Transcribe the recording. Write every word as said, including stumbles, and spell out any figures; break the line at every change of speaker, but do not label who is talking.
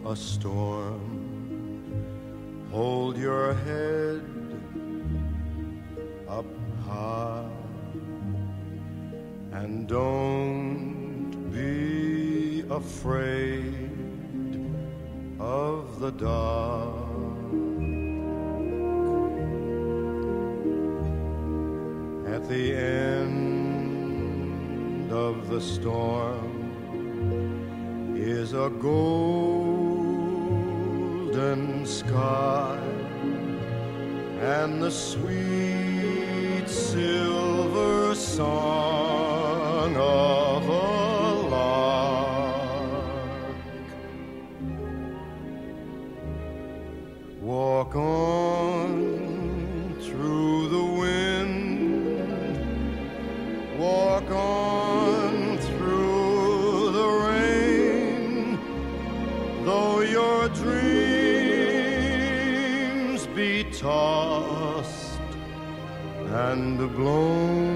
a storm. Hold your head up high and don't be afraid of the dark. At the end of the storm is a golden sky and the sweet silver song of a lark. Walk on through the wind, walk on through the rain, though your dreams be tossed and blown.